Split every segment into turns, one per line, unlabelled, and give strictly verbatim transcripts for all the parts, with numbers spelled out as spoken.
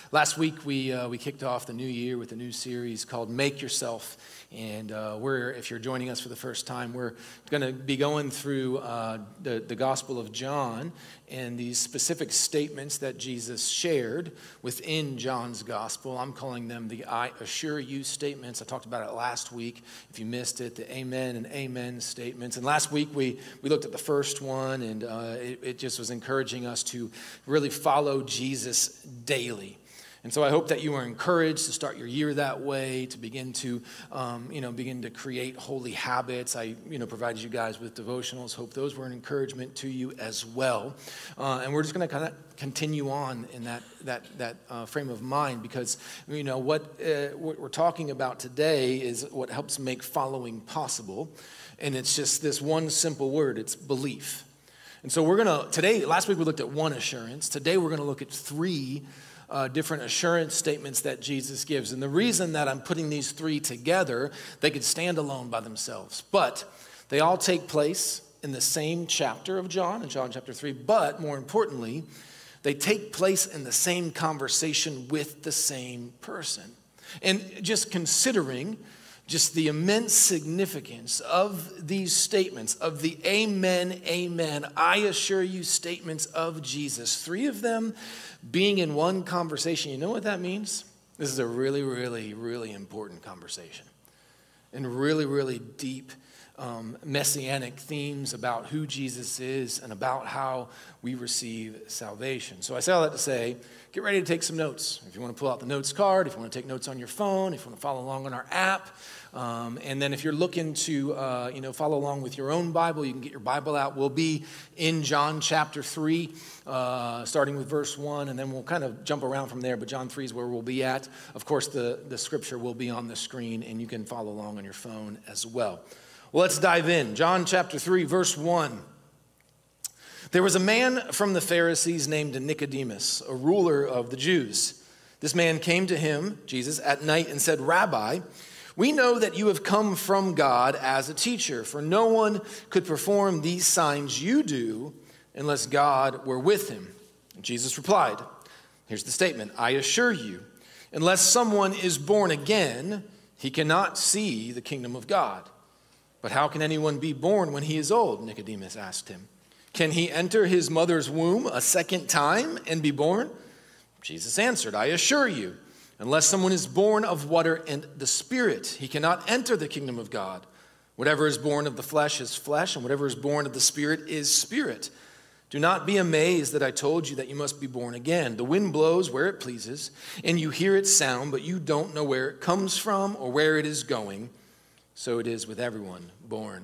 Last week, we uh, we kicked off the new year with a new series called Make Yourself. And uh, we're, if you're joining us for the first time, we're going to be going through uh, the, the Gospel of John and these specific statements that Jesus shared within John's Gospel. I'm calling them the I assure you statements. I talked about it last week. If you missed it, the amen and amen statements. And last week, we, we looked at the first one, and uh, it, it just was encouraging us to really follow Jesus daily. And so I hope that you are encouraged to start your year that way, to begin to, um, you know, begin to create holy habits. I, you know, provided you guys with devotionals. Hope those were an encouragement to you as well. Uh, and we're just going to kind of continue on in that that that uh, frame of mind, because you know what uh, what we're talking about today is what helps make following possible, and it's just this one simple word. It's belief. And so we're gonna today. Last week we looked at one assurance. Today we're going to look at three. Uh, different assurance statements that Jesus gives. And the reason that I'm putting these three together, they could stand alone by themselves, but they all take place in the same chapter of John, in John chapter three, but more importantly, they take place in the same conversation with the same person. And just considering just the immense significance of these statements, of the amen, amen, I assure you statements of Jesus, three of them being in one conversation, you know what that means? This is a really, really, really important conversation. And really, really deep um, messianic themes about who Jesus is and about how we receive salvation. So I say all that to say, get ready to take some notes. If you want to pull out the notes card, if you want to take notes on your phone, if you want to follow along on our app. Um, and then if you're looking to, uh, you know, follow along with your own Bible, you can get your Bible out. We'll be in John chapter three, uh, starting with verse one, and then we'll kind of jump around from there. But John three is where we'll be at. Of course, the, the scripture will be on the screen, and you can follow along on your phone as well. Well, let's dive in. John chapter three, verse one. There was a man from the Pharisees named Nicodemus, a ruler of the Jews. This man came to him, Jesus, at night and said, Rabbi, we know that you have come from God as a teacher, for no one could perform these signs you do unless God were with him. And Jesus replied, here's the statement, I assure you, unless someone is born again, he cannot see the kingdom of God. But how can anyone be born when he is old? Nicodemus asked him. Can he enter his mother's womb a second time and be born? Jesus answered, I assure you, unless someone is born of water and the Spirit, he cannot enter the kingdom of God. Whatever is born of the flesh is flesh, and whatever is born of the Spirit is spirit. Do not be amazed that I told you that you must be born again. The wind blows where it pleases, and you hear its sound, but you don't know where it comes from or where it is going. So it is with everyone born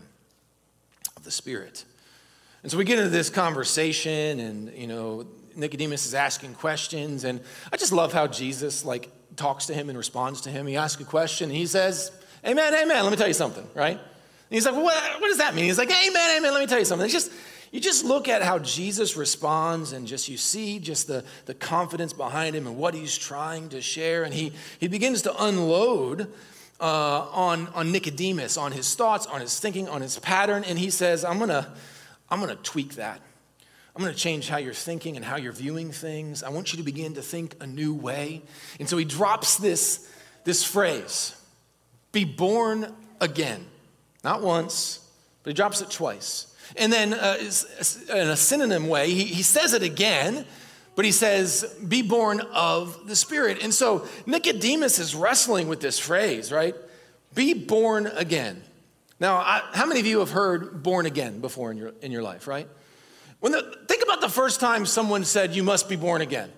of the Spirit. And so we get into this conversation, and, you know, Nicodemus is asking questions, and I just love how Jesus, like, talks to him and responds to him. He asks a question, and he says, amen, amen, let me tell you something, right? And he's like, well, what, what does that mean? He's like, amen, amen, let me tell you something. It's just, you just look at how Jesus responds, and just you see just the, the confidence behind him and what he's trying to share, and he, he begins to unload uh, on, on Nicodemus, on his thoughts, on his thinking, on his pattern, and he says, I'm going to I'm going to tweak that. I'm going to change how you're thinking and how you're viewing things. I want you to begin to think a new way. And so he drops this, this phrase, be born again. Not once, but he drops it twice. And then uh, in a synonym way, he, he says it again, but he says, be born of the Spirit. And so Nicodemus is wrestling with this phrase, right? Be born again. Now, I, how many of you have heard born again before in your in your life, right? When the, think about the first time someone said you must be born again.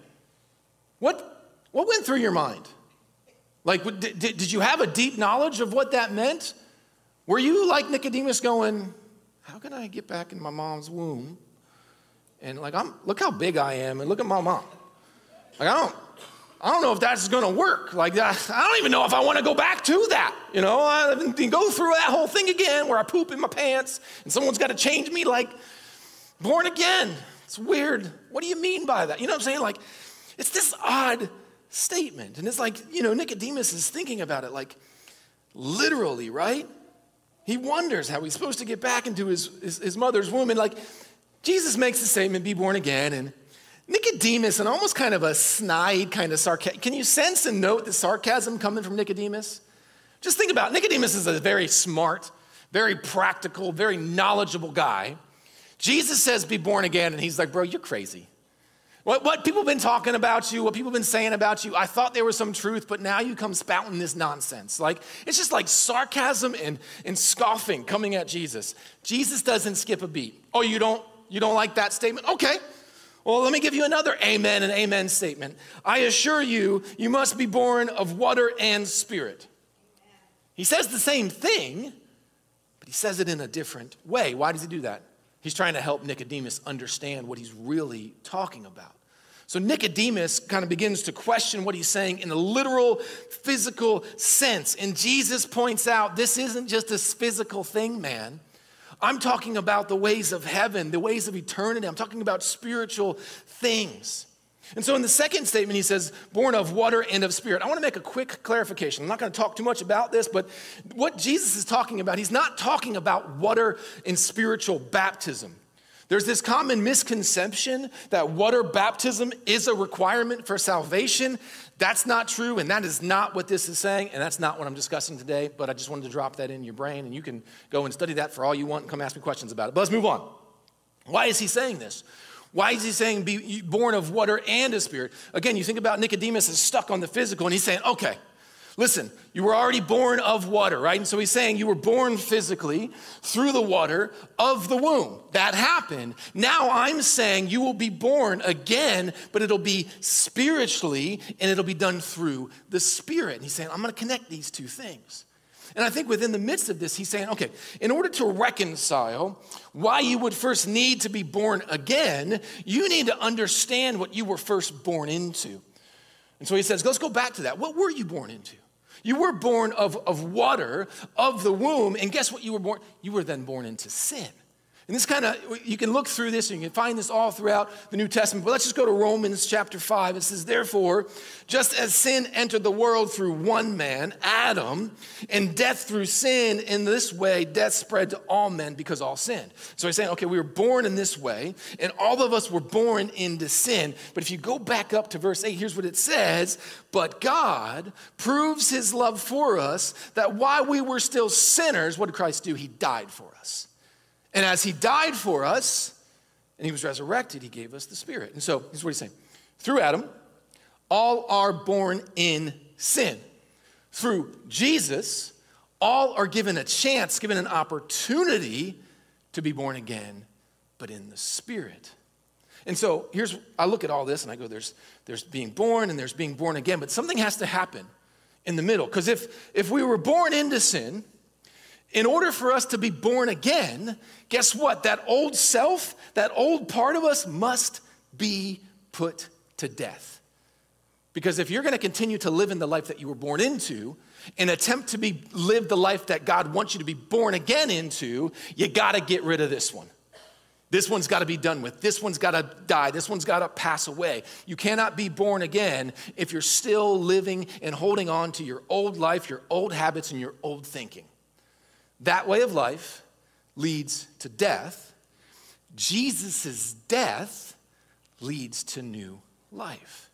What, what went through your mind? Like, did, did you have a deep knowledge of what that meant? Were you like Nicodemus going, how can I get back in my mom's womb? And like, I'm look how big I am, and look at my mom. Like, I don't, I don't know if that's going to work. Like, that, I don't even know if I want to go back to that. You know, I go through that whole thing again where I poop in my pants and someone's got to change me. Like, born again. It's weird. What do you mean by that? You know what I'm saying? Like, it's this odd statement. And it's like, you know, Nicodemus is thinking about it like literally, right? He wonders how he's supposed to get back into his, his, his mother's womb. And like, Jesus makes the statement, be born again. And Nicodemus, and almost kind of a snide kind of sarcasm. Can you sense and note the sarcasm coming from Nicodemus? Just think about it. Nicodemus is a very smart, very practical, very knowledgeable guy. Jesus says, be born again, and he's like, bro, you're crazy. What, what people have been talking about you, what people have been saying about you, I thought there was some truth, but now you come spouting this nonsense. Like, it's just like sarcasm and, and scoffing coming at Jesus. Jesus doesn't skip a beat. Oh, you don't, you don't like that statement? Okay. Well, let me give you another amen and amen statement. I assure you, you must be born of water and spirit. He says the same thing, but he says it in a different way. Why does he do that? He's trying to help Nicodemus understand what he's really talking about. So Nicodemus kind of begins to question what he's saying in a literal, physical sense. And Jesus points out, this isn't just a physical thing, man. I'm talking about the ways of heaven, the ways of eternity. I'm talking about spiritual things. And so in the second statement, he says, born of water and of spirit. I want to make a quick clarification. I'm not going to talk too much about this, but what Jesus is talking about, he's not talking about water and spiritual baptism. There's this common misconception that water baptism is a requirement for salvation. That's not true, and that is not what this is saying, and that's not what I'm discussing today, but I just wanted to drop that in your brain, and you can go and study that for all you want and come ask me questions about it. But let's move on. Why is he saying this? Why is he saying be born of water and a spirit? Again, you think about Nicodemus is stuck on the physical, and he's saying, okay, listen, you were already born of water, right? And so he's saying you were born physically through the water of the womb. That happened. Now I'm saying you will be born again, but it'll be spiritually, and it'll be done through the Spirit. And he's saying, I'm going to connect these two things. And I think within the midst of this, he's saying, okay, in order to reconcile why you would first need to be born again, you need to understand what you were first born into. And so he says, let's go back to that. What were you born into? You were born of, of water, of the womb, and guess what you were born? You were then born into sin. And this kind of, you can look through this and you can find this all throughout the New Testament. But let's just go to Romans chapter five. It says, therefore, just as sin entered the world through one man, Adam, and death through sin, in this way, death spread to all men because all sinned. So he's saying, okay, we were born in this way, and all of us were born into sin. But if you go back up to verse eight, here's what it says. But God proves his love for us, that while we were still sinners, what did Christ do? He died for us. And as he died for us, and he was resurrected, he gave us the Spirit. And so, here's what he's saying. Through Adam, all are born in sin. Through Jesus, all are given a chance, given an opportunity to be born again, but in the Spirit. And so, here's, I look at all this and I go, there's, there's being born and there's being born again, but something has to happen in the middle. Because if, if we were born into sin, in order for us to be born again, guess what? That old self, that old part of us must be put to death. Because if you're going to continue to live in the life that you were born into and attempt to be live the life that God wants you to be born again into, you got to get rid of this one. This one's got to be done with. This one's got to die. This one's got to pass away. You cannot be born again if you're still living and holding on to your old life, your old habits, and your old thinking. That way of life leads to death. Jesus' death leads to new life.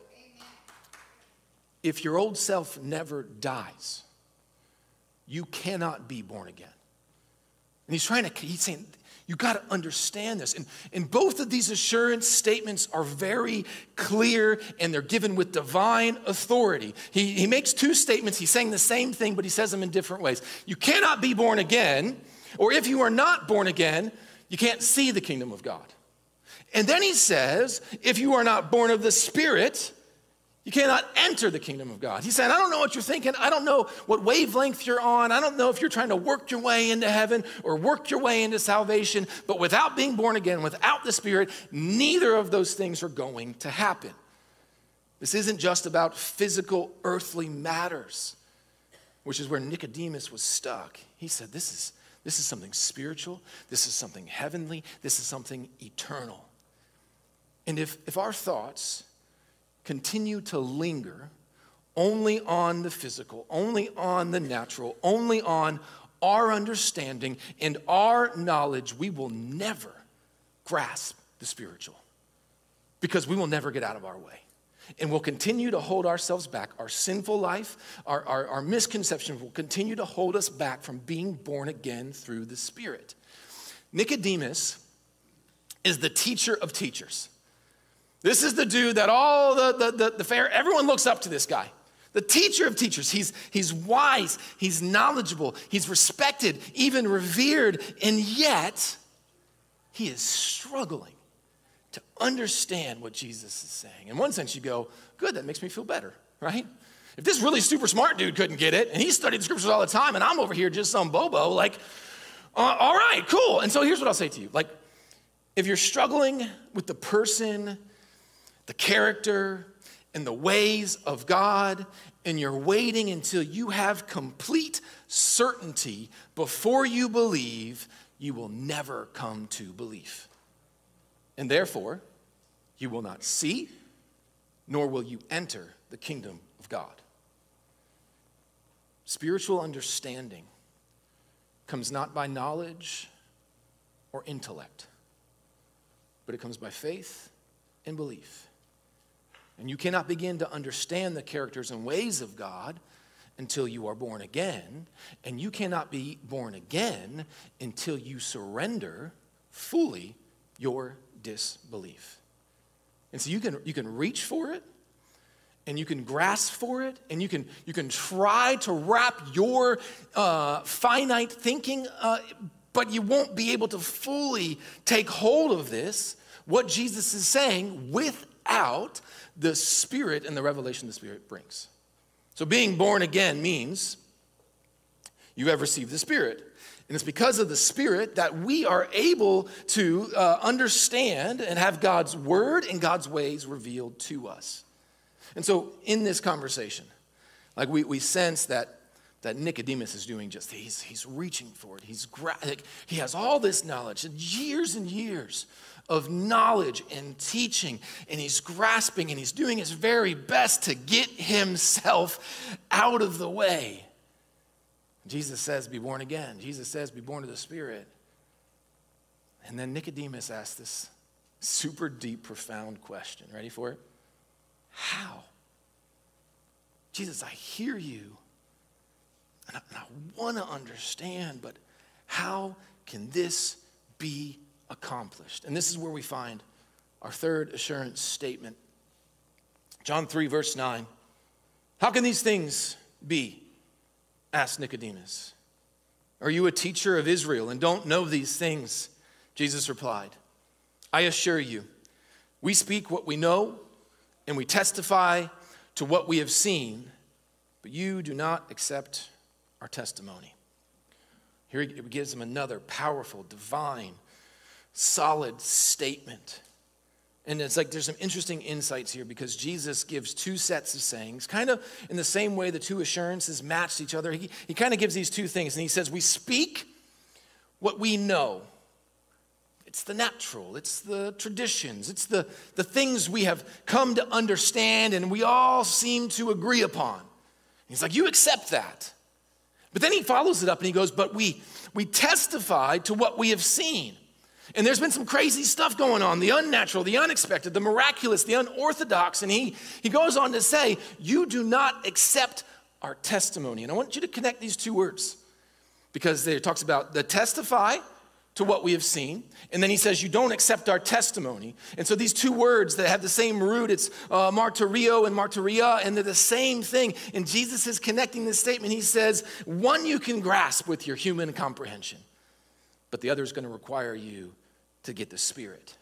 If your old self never dies, you cannot be born again. And he's trying to, he's saying, you got to understand this. And, and both of these assurance statements are very clear, and they're given with divine authority. He, he makes two statements. He's saying the same thing, but he says them in different ways. You cannot be born again, or if you are not born again, you can't see the kingdom of God. And then he says, if you are not born of the Spirit, you cannot enter the kingdom of God. He's saying, I don't know what you're thinking. I don't know what wavelength you're on. I don't know if you're trying to work your way into heaven or work your way into salvation. But without being born again, without the Spirit, neither of those things are going to happen. This isn't just about physical, earthly matters, which is where Nicodemus was stuck. He said, this is, this is something spiritual. This is something heavenly. This is something eternal. And if, if our thoughts continue to linger only on the physical, only on the natural, only on our understanding and our knowledge, we will never grasp the spiritual. because we will never get out of our way. And we'll continue to hold ourselves back. Our sinful life, our, our, our misconceptions will continue to hold us back from being born again through the Spirit. Nicodemus is the teacher of teachers. This is the dude that all the, the, the, the fair, everyone looks up to this guy. The teacher of teachers. He's, he's wise, he's knowledgeable, he's respected, even revered, and yet he is struggling to understand what Jesus is saying. In one sense, you go, good, that makes me feel better, right? If this really super smart dude couldn't get it, and he studied the scriptures all the time, and I'm over here just some bobo, like, uh, all right, cool. And so here's what I'll say to you. Like, if you're struggling with the person, the character, and the ways of God, and you're waiting until you have complete certainty before you believe, you will never come to belief. And therefore, you will not see, nor will you enter the kingdom of God. Spiritual understanding comes not by knowledge or intellect, but it comes by faith and belief. And you cannot begin to understand the characters and ways of God until you are born again, and you cannot be born again until you surrender fully your disbelief. And so you can you can reach for it, and you can grasp for it, and you can you can try to wrap your uh, finite thinking, uh, but you won't be able to fully take hold of this, what Jesus is saying, without the Spirit and the revelation the Spirit brings. So being born again means you have received the Spirit. And it's because of the Spirit that we are able to uh, understand and have God's word and God's ways revealed to us. And so in this conversation, like we, we sense that, that Nicodemus is doing just, he's, he's reaching for it. He's gra- like, he has all this knowledge, years and years of knowledge and teaching, and he's grasping and he's doing his very best to get himself out of the way. Jesus says, be born again. Jesus says, be born of the Spirit. And then Nicodemus asks this super deep, profound question. Ready for it? How? Jesus, I hear you, and I, and I want to understand, but how can this be accomplished? And this is where we find our third assurance statement. John three, verse nine. How can these things be? Asked Nicodemus. Are you a teacher of Israel and don't know these things? Jesus replied, I assure you, we speak what we know and we testify to what we have seen, but you do not accept our testimony. Here he gives them another powerful, divine, solid statement. And it's like there's some interesting insights here because Jesus gives two sets of sayings, kind of in the same way the two assurances matched each other. He, he kind of gives these two things, and he says, we speak what we know. It's the natural, it's the traditions, it's the, the things we have come to understand and we all seem to agree upon. He's like, you accept that. But then he follows it up and he goes, but we, we testify to what we have seen. And there's been some crazy stuff going on, the unnatural, the unexpected, the miraculous, the unorthodox. And he, he goes on to say, you do not accept our testimony. And I want you to connect these two words because it talks about the testify to what we have seen. And then he says, you don't accept our testimony. And so these two words that have the same root, it's uh, martyrio and martyria, and they're the same thing. And Jesus is connecting this statement. He says, one you can grasp with your human comprehension, but the other is going to require you to get the Spirit.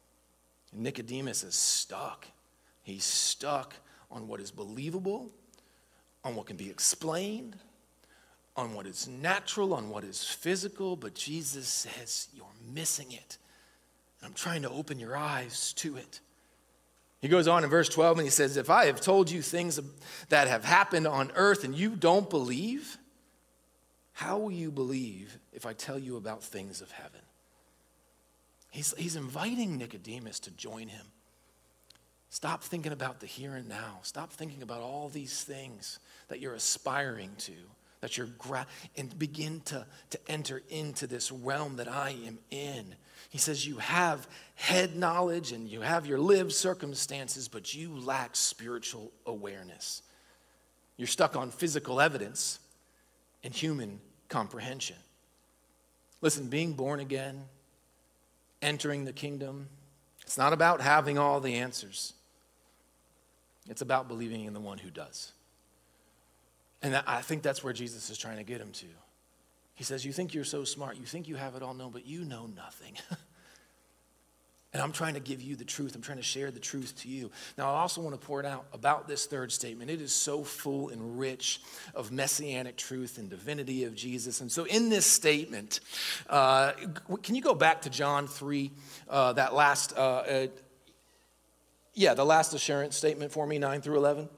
And Nicodemus is stuck. He's stuck on what is believable, on what can be explained, on what is natural, on what is physical, but Jesus says, you're missing it. And I'm trying to open your eyes to it. He goes on in verse twelve and he says, if I have told you things that have happened on earth and you don't believe, how will you believe if I tell you about things of heaven? He's, he's inviting Nicodemus to join him. Stop thinking about the here and now. Stop thinking about all these things that you're aspiring to, that you're gra- and begin to, to enter into this realm that I am in. He says you have head knowledge and you have your lived circumstances, but you lack spiritual awareness. You're stuck on physical evidence and human comprehension. Listen, being born again, entering the kingdom, it's not about having all the answers. It's about believing in the one who does. And I think that's where Jesus is trying to get him to. He says, you think you're so smart, you think you have it all known, but you know nothing. And I'm trying to give you the truth. I'm trying to share the truth to you. Now, I also want to pour it out about this third statement. It is so full and rich of messianic truth and divinity of Jesus. And so in this statement, uh, can you go back to John three, uh, that last, uh, uh, yeah, the last assurance statement for me, nine through eleven?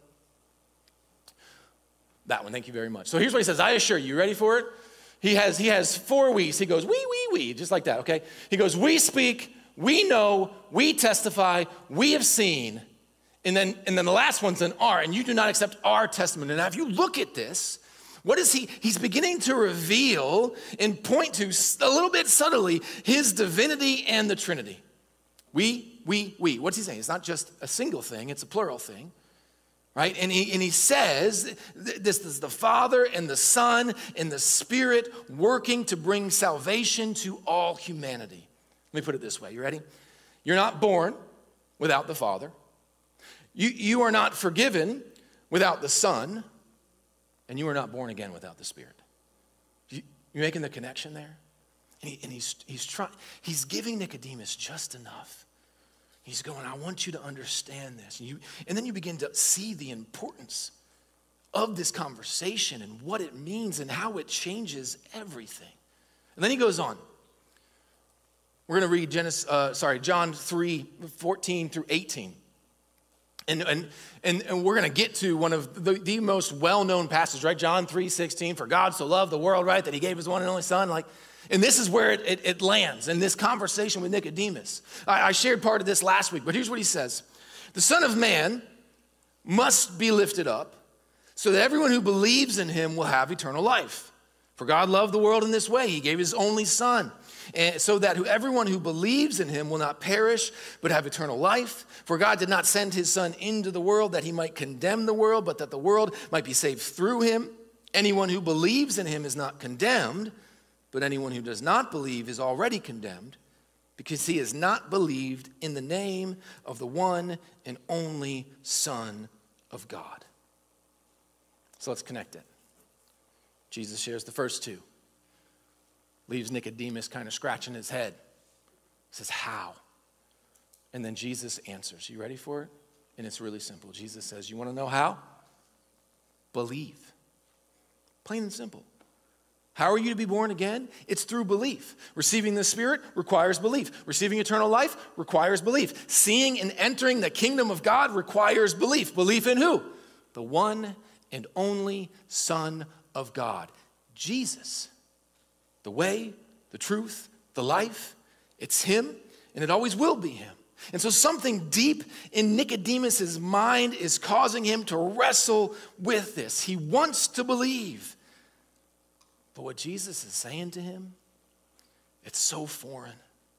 That one, thank you very much. So here's what he says, I assure you, ready for it? He has, he has four we's. He goes, we, we, we, just like that, okay? He goes, we speak, we know, we testify, we have seen. And then, and then the last one's an R, and you do not accept our testimony. Now, if you look at this, what is he? He's beginning to reveal and point to a little bit subtly his divinity and the Trinity. We, we, we. What's he saying? It's not just a single thing, it's a plural thing. Right? And he, and he says, this is the Father and the Son and the Spirit working to bring salvation to all humanity. Let me put it this way. You ready? You're not born without the Father. You, you are not forgiven without the Son. And you are not born again without the Spirit. You, you're making the connection there? And, he, and he's, he's, trying, he's giving Nicodemus just enough. He's going, I want you to understand this. And, you, and then you begin to see the importance of this conversation and what it means and how it changes everything. And then he goes on. We're going to read Genesis, uh, sorry, John three, fourteen through eighteen. And, and, and, and we're going to get to one of the, the most well-known passages, right? John three, sixteen, for God so loved the world, right, that he gave his one and only son. Like, and this is where it, it, it lands in this conversation with Nicodemus. I, I shared part of this last week, but here's what he says. The Son of Man must be lifted up so that everyone who believes in him will have eternal life. For God loved the world in this way. He gave his only son. And so that who, everyone who believes in him will not perish, but have eternal life. For God did not send his son into the world that he might condemn the world, but that the world might be saved through him. Anyone who believes in him is not condemned, but anyone who does not believe is already condemned, because he has not believed in the name of the one and only Son of God. So let's connect it. Jesus shares the first two. Leaves Nicodemus kind of scratching his head. Says, how? And then Jesus answers. You ready for it? And it's really simple. Jesus says, you want to know how? Believe. Plain and simple. How are you to be born again? It's through belief. Receiving the Spirit requires belief. Receiving eternal life requires belief. Seeing and entering the kingdom of God requires belief. Belief in who? The one and only Son of God, Jesus. The way, the truth, the life, it's him, and it always will be him. And so something deep in Nicodemus's mind is causing him to wrestle with this. He wants to believe. But what Jesus is saying to him, it's so foreign.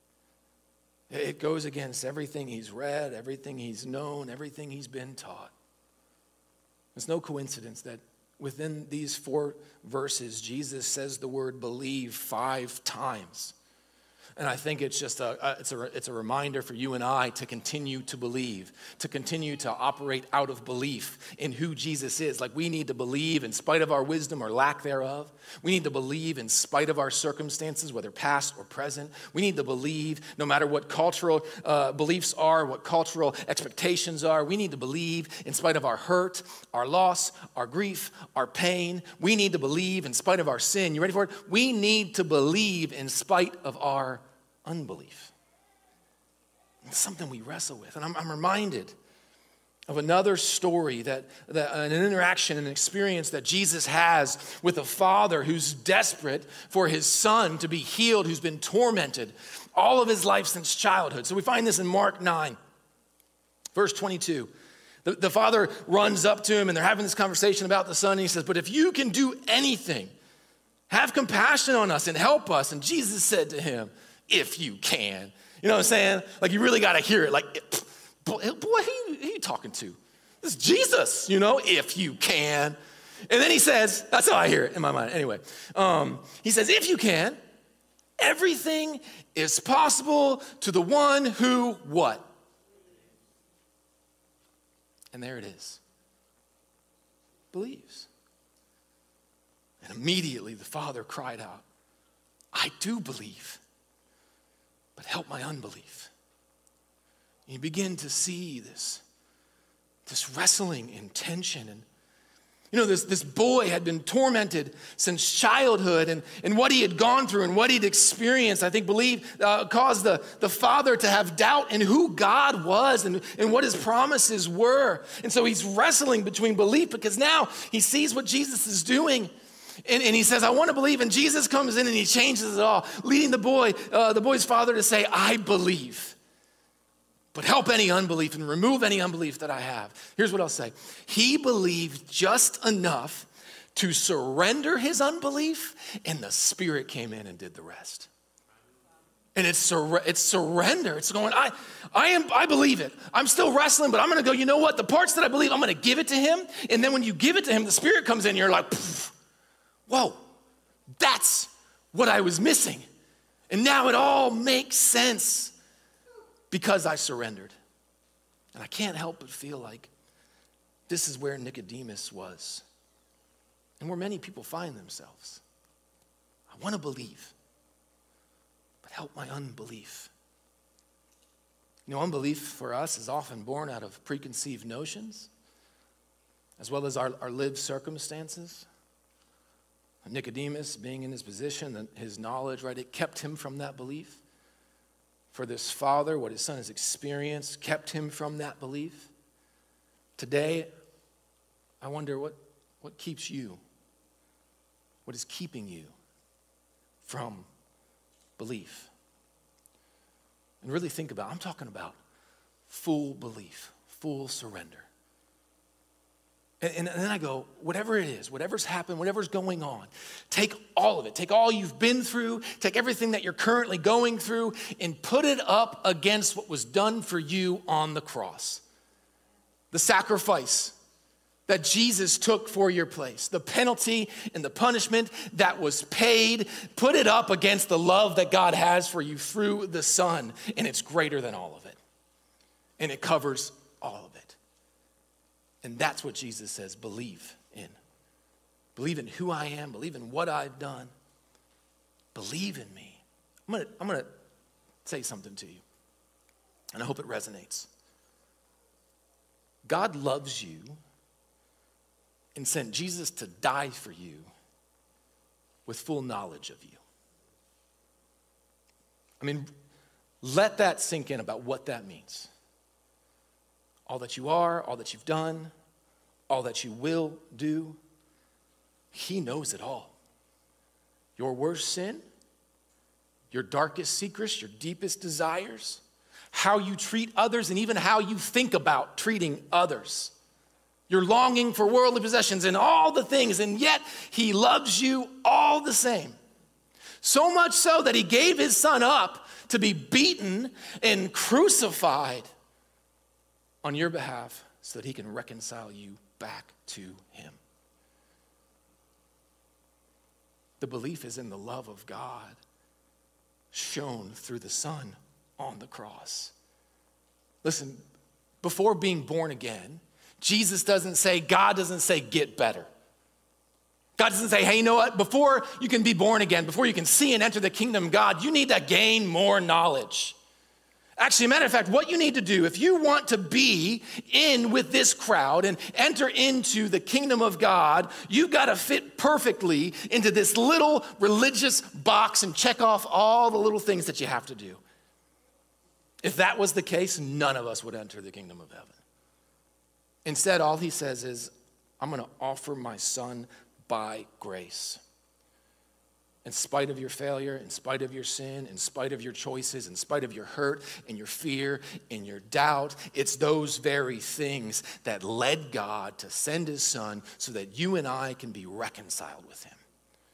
It goes against everything he's read, everything he's known, everything he's been taught. It's no coincidence that within these four verses, Jesus says the word believe five times. And I think it's just a, a, it's a it's a reminder for you and I to continue to believe, to continue to operate out of belief in who Jesus is. Like we need to believe in spite of our wisdom or lack thereof. We need to believe in spite of our circumstances, whether past or present. We need to believe no matter what cultural uh, beliefs are, what cultural expectations are. We need to believe in spite of our hurt, our loss, our grief, our pain. We need to believe in spite of our sin. You ready for it? We need to believe in spite of our unbelief. It's something we wrestle with. And I'm, I'm reminded of another story, that, that an interaction, an experience that Jesus has with a father who's desperate for his son to be healed, who's been tormented all of his life since childhood. So we find this in Mark nine, verse twenty-two. The, the father runs up to him and they're having this conversation about the son. And he says, but if you can do anything, have compassion on us and help us. And Jesus said to him, if you can. You know what I'm saying? Like, you really got to hear it. Like, boy, who, who are you talking to? This is Jesus, you know, if you can. And then he says, that's how I hear it in my mind. Anyway, um, he says, if you can, everything is possible to the one who what? And there it is. Believes. And immediately the father cried out, I do believe, but help my unbelief. And you begin to see this, this wrestling in tension. And you know, this, this boy had been tormented since childhood, and, and what he had gone through and what he'd experienced, I think, believe, uh, caused the, the father to have doubt in who God was and, and what his promises were. And so he's wrestling between belief, because now he sees what Jesus is doing. And, and he says, I want to believe. And Jesus comes in and he changes it all, leading the boy, uh, the boy's father to say, I believe. But help any unbelief and remove any unbelief that I have. Here's what I'll say. He believed just enough to surrender his unbelief, and the Spirit came in and did the rest. And it's, sur- it's surrender. It's going, I, I, am, I believe it. I'm still wrestling, but I'm going to go, you know what? The parts that I believe, I'm going to give it to him. And then when you give it to him, the Spirit comes in and you're like, whoa, that's what I was missing. And now it all makes sense. Because I surrendered. And I can't help but feel like this is where Nicodemus was. And where many people find themselves. I want to believe, but help my unbelief. You know, unbelief for us is often born out of preconceived notions, as well as our, our lived circumstances. Nicodemus, being in his position, his knowledge, right, it kept him from that belief. For this father, what his son has experienced kept him from that belief. Today, I wonder what, what keeps you, what is keeping you from belief? And really think about, I'm talking about full belief, full surrender. And, and then I go, whatever it is, whatever's happened, whatever's going on, take all of it. Take all you've been through, take everything that you're currently going through, and put it up against what was done for you on the cross. The sacrifice that Jesus took for your place, the penalty and the punishment that was paid, put it up against the love that God has for you through the Son, and it's greater than all of it. And it covers all of it. And that's what Jesus says, believe in. Believe in who I am, believe in what I've done. Believe in me. I'm gonna, I'm gonna say something to you, and I hope it resonates. God loves you and sent Jesus to die for you with full knowledge of you. I mean, let that sink in about what that means. All that you are, all that you've done, all that you will do, he knows it all. Your worst sin, your darkest secrets, your deepest desires, how you treat others, and even how you think about treating others. Your longing for worldly possessions and all the things, and yet he loves you all the same. So much so that he gave his son up to be beaten and crucified on your behalf so that he can reconcile you back to him. The belief is in the love of God shown through the Son on the cross. Listen, before being born again, Jesus doesn't say, God doesn't say, get better. God doesn't say, hey, you know what? Before you can be born again, before you can see and enter the kingdom of God, you need to gain more knowledge. Actually, a matter of fact, what you need to do, if you want to be in with this crowd and enter into the kingdom of God, you've got to fit perfectly into this little religious box and check off all the little things that you have to do. If that was the case, none of us would enter the kingdom of heaven. Instead, all he says is, I'm going to offer my son by grace. In spite of your failure, in spite of your sin, in spite of your choices, in spite of your hurt and your fear and your doubt, it's those very things that led God to send his son so that you and I can be reconciled with him.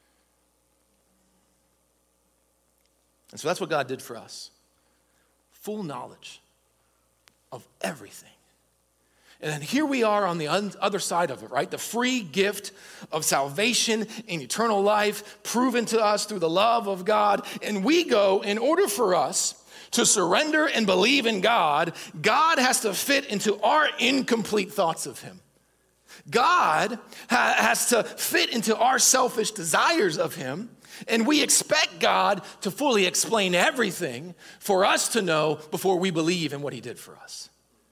And so that's what God did for us. Full knowledge of everything. And then here we are on the other side of it, right? The free gift of salvation and eternal life proven to us through the love of God. And we go, in order for us to surrender and believe in God, God has to fit into our incomplete thoughts of him. God ha- has to fit into our selfish desires of him. And we expect God to fully explain everything for us to know before we believe in what he did for us.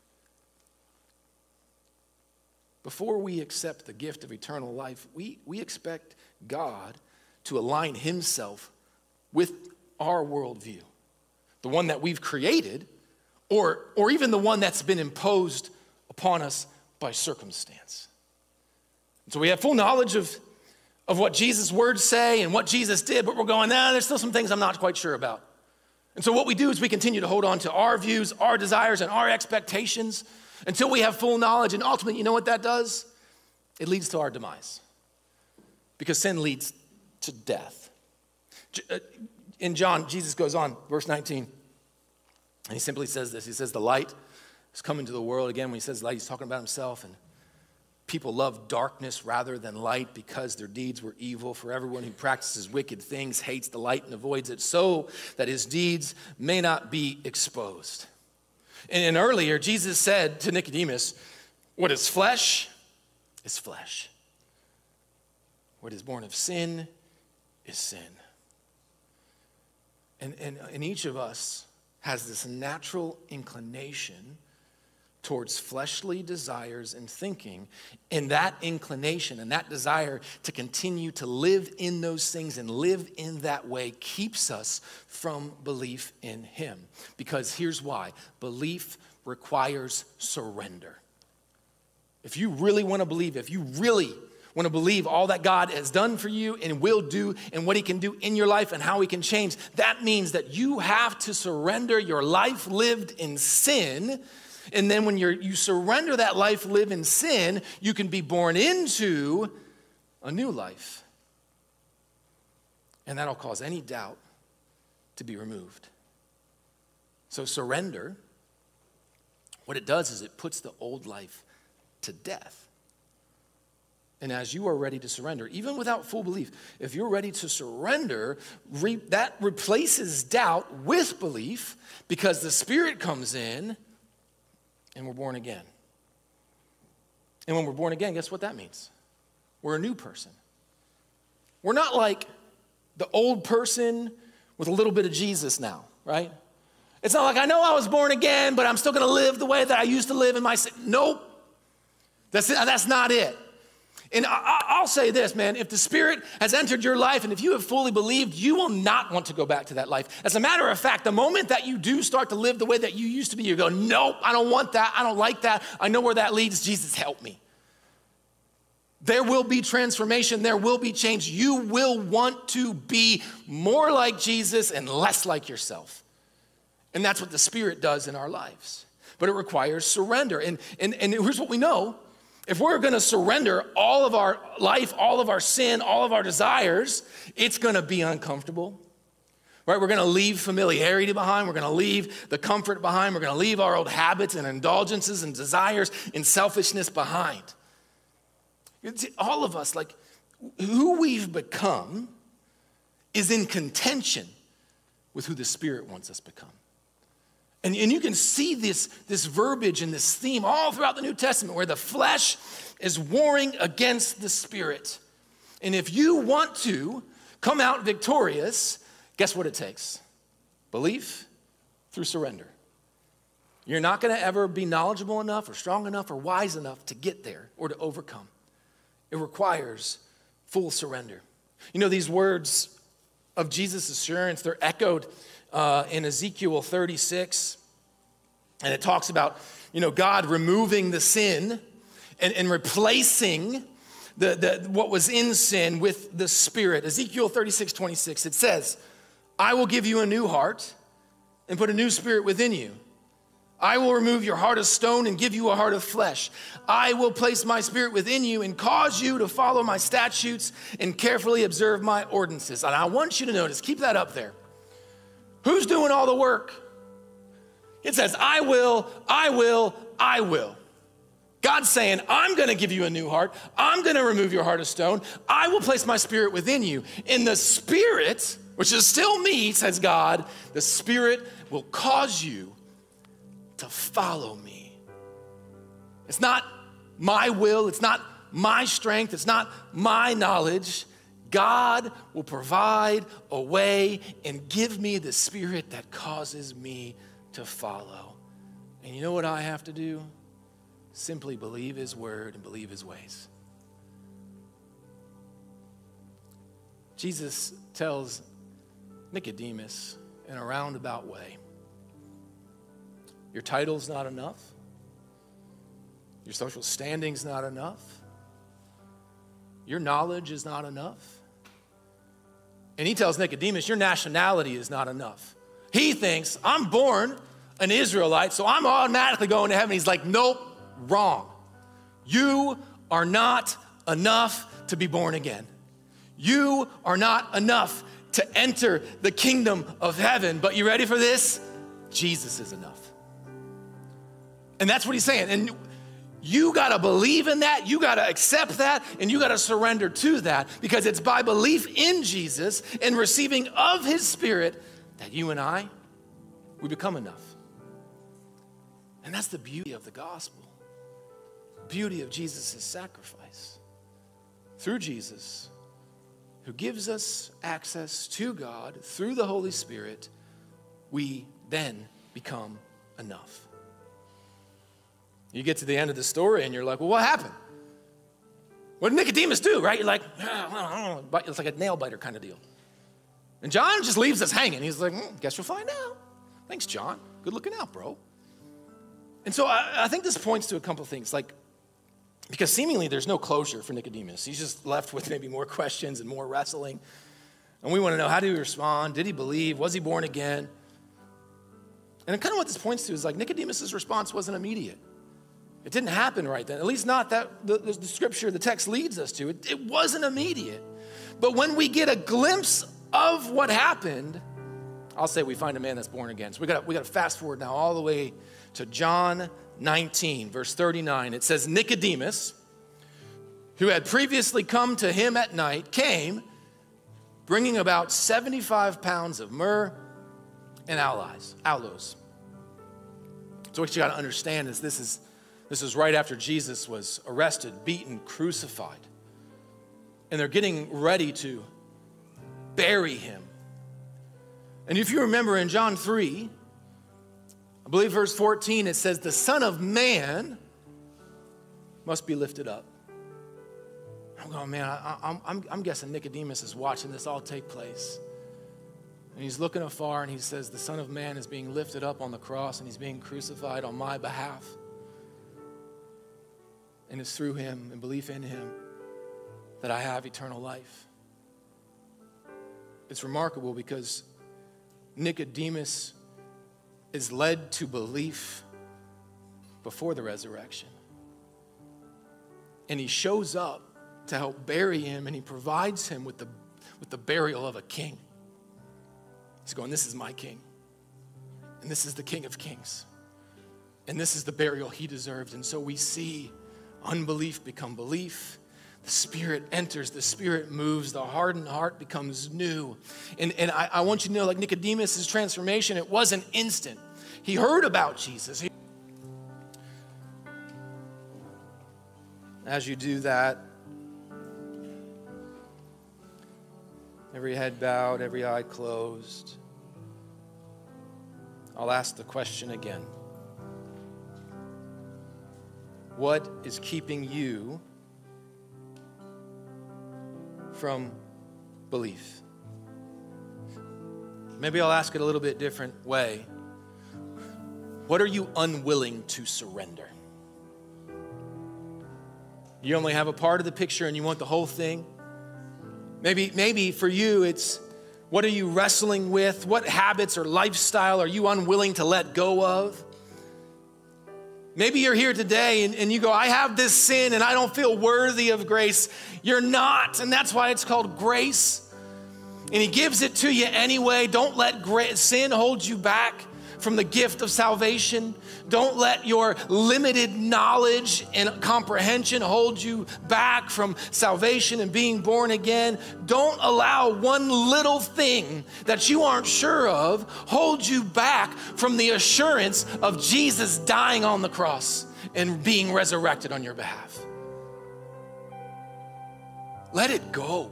Before we accept the gift of eternal life, we, we expect God to align himself with our worldview, the one that we've created, or, or even the one that's been imposed upon us by circumstance. And so we have full knowledge of, of what Jesus' words say and what Jesus did, but we're going, nah, there's still some things I'm not quite sure about. And so what we do is we continue to hold on to our views, our desires, and our expectations until we have full knowledge. And ultimately, you know what that does? It leads to our demise. Because sin leads to death. In John, Jesus goes on, verse nineteen, and he simply says this. He says, the light has come into the world. Again, when he says light, he's talking about himself. And people love darkness rather than light because their deeds were evil. For everyone who practices wicked things hates the light and avoids it, so that his deeds may not be exposed. And earlier, Jesus said to Nicodemus, what is flesh is flesh. What is born of sin is sin. And, and, and each of us has this natural inclination towards fleshly desires and thinking, and that inclination and that desire to continue to live in those things and live in that way keeps us from belief in him. Because here's why. Belief requires surrender. If you really want to believe, if you really want to believe all that God has done for you and will do and what he can do in your life and how he can change, that means that you have to surrender your life lived in sin. And then when you're, you surrender that life lived in sin, you can be born into a new life. And that'll cause any doubt to be removed. So surrender, what it does is it puts the old life to death. And as you are ready to surrender, even without full belief, if you're ready to surrender, re- that replaces doubt with belief because the Spirit comes in and we're born again. And when we're born again, guess what that means? We're a new person. We're not like the old person with a little bit of Jesus now, right? It's not like I know I was born again, but I'm still going to live the way that I used to live in my sin. Nope. That's, that's not it. And I, I'll say this, man, if the Spirit has entered your life and if you have fully believed, you will not want to go back to that life. As a matter of fact, the moment that you do start to live the way that you used to be, you go, nope, I don't want that. I don't like that. I know where that leads. Jesus, help me. There will be transformation. There will be change. You will want to be more like Jesus and less like yourself. And that's what the Spirit does in our lives. But it requires surrender. And, and, and here's what we know. If we're going to surrender all of our life, all of our sin, all of our desires, it's going to be uncomfortable, right? We're going to leave familiarity behind. We're going to leave the comfort behind. We're going to leave our old habits and indulgences and desires and selfishness behind. All of us, like who we've become is in contention with who the Spirit wants us to become. And, and you can see this, this verbiage and this theme all throughout the New Testament where the flesh is warring against the Spirit. And if you want to come out victorious, guess what it takes? Belief through surrender. You're not going to ever be knowledgeable enough or strong enough or wise enough to get there or to overcome. It requires full surrender. You know, these words of Jesus' assurance, they're echoed Uh, in Ezekiel thirty-six, and it talks about, you know, God removing the sin and, and replacing the, the, what was in sin with the Spirit. Ezekiel thirty-six twenty-six, it says, I will give you a new heart and put a new spirit within you. I will remove your heart of stone and give you a heart of flesh. I will place my spirit within you and cause you to follow my statutes and carefully observe my ordinances. And I want you to notice, keep that up there. Who's doing all the work? It says, I will, I will, I will. God's saying, I'm going to give you a new heart. I'm going to remove your heart of stone. I will place my spirit within you. In the Spirit, which is still me, says God, the Spirit will cause you to follow me. It's not my will. It's not my strength. It's not my knowledge. God will provide a way and give me the Spirit that causes me to follow. And you know what I have to do? Simply believe his word and believe his ways. Jesus tells Nicodemus in a roundabout way, your title's not enough. Your social standing's not enough. Your knowledge is not enough. And he tells Nicodemus, your nationality is not enough. He thinks, I'm born an Israelite, so I'm automatically going to heaven. He's like, nope, wrong. You are not enough to be born again. You are not enough to enter the kingdom of heaven. But you ready for this? Jesus is enough. And that's what he's saying. And you got to believe in that. You got to accept that. And you got to surrender to that, because it's by belief in Jesus and receiving of his Spirit that you and I, we become enough. And that's the beauty of the gospel. Beauty of Jesus' sacrifice. Through Jesus, who gives us access to God through the Holy Spirit, we then become enough. You get to the end of the story and you're like, well, what happened? What did Nicodemus do, right? You're like, oh, it's like a nail biter kind of deal. And John just leaves us hanging. He's like, mm, guess you'll find out. Thanks, John. Good looking out, bro. And so I, I think this points to a couple of things, like, because seemingly there's no closure for Nicodemus. He's just left with maybe more questions and more wrestling. And we want to know, how did he respond? Did he believe? Was he born again? And kind of what this points to is like Nicodemus' response wasn't immediate. It didn't happen right then, at least not that the, the, the scripture, the text leads us to. It, it wasn't immediate. But when we get a glimpse of what happened, I'll say we find a man that's born again. So we got we got to fast forward now all the way to John nineteen, verse thirty-nine. It says, Nicodemus, who had previously come to him at night, came bringing about seventy-five pounds of myrrh and aloes. aloes. So what you got to understand is this is This is right after Jesus was arrested, beaten, crucified. And they're getting ready to bury him. And if you remember in John three, I believe verse fourteen, it says, the Son of Man must be lifted up. I'm going, man, I, I'm, I'm, I'm guessing Nicodemus is watching this all take place. And he's looking afar and he says, the Son of Man is being lifted up on the cross and he's being crucified on my behalf. And it's through him and belief in him that I have eternal life. It's remarkable because Nicodemus is led to belief before the resurrection. And he shows up to help bury him, and he provides him with the, with the burial of a king. He's going, this is my king. And this is the King of Kings. And this is the burial he deserved. And so we see unbelief become belief. The Spirit enters, the Spirit moves, the hardened heart becomes new. And, and I, I want you to know, like Nicodemus' transformation, it wasn't instant. He heard about Jesus. He... As you do that, every head bowed, every eye closed, I'll ask the question again. What is keeping you from belief? Maybe I'll ask it a little bit different way. What are you unwilling to surrender? You only have a part of the picture and you want the whole thing. Maybe, maybe for you, it's what are you wrestling with? What habits or lifestyle are you unwilling to let go of? Maybe you're here today and, and you go, I have this sin and I don't feel worthy of grace. You're not, and that's why it's called grace. And he gives it to you anyway. Don't let gra- sin hold you back from the gift of salvation. Don't let your limited knowledge and comprehension hold you back from salvation and being born again. Don't allow one little thing that you aren't sure of hold you back from the assurance of Jesus dying on the cross and being resurrected on your behalf. Let it go.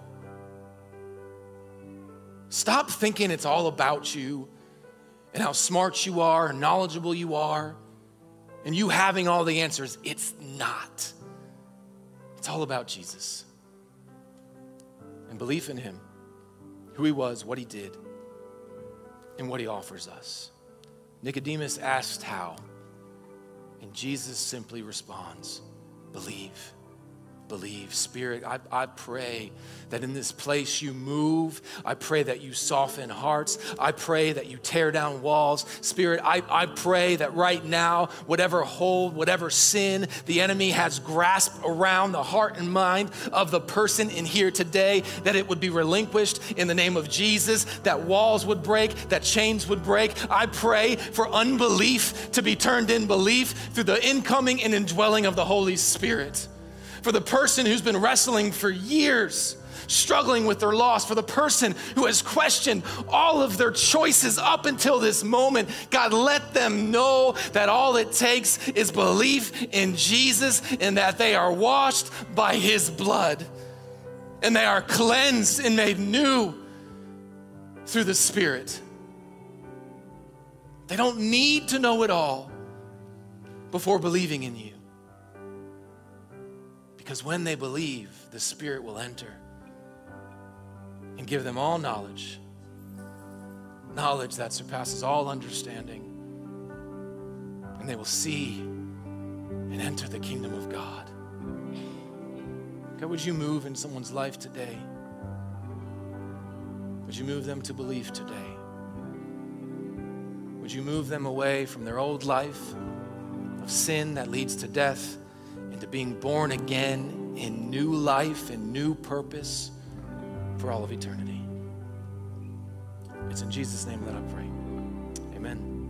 Stop thinking it's all about you and how smart you are and knowledgeable you are and you having all the answers. It's not. It's all about Jesus and belief in him, who he was, what he did, and what he offers us. Nicodemus asked how, and Jesus simply responds, believe. Believe. Spirit, I, I pray that in this place you move. I pray that you soften hearts. I pray that you tear down walls. Spirit, I, I pray that right now, whatever hold, whatever sin the enemy has grasped around the heart and mind of the person in here today, that it would be relinquished in the name of Jesus, that walls would break, that chains would break. I pray for unbelief to be turned in belief through the incoming and indwelling of the Holy Spirit. For the person who's been wrestling for years, struggling with their loss, for the person who has questioned all of their choices up until this moment, God, let them know that all it takes is belief in Jesus and that they are washed by his blood and they are cleansed and made new through the Spirit. They don't need to know it all before believing in you. Because when they believe, the Spirit will enter and give them all knowledge, knowledge that surpasses all understanding. And they will see and enter the kingdom of God. God, would you move in someone's life today? Would you move them to belief today? Would you move them away from their old life of sin that leads to death into being born again in new life and new purpose for all of eternity? It's in Jesus' name that I pray. Amen.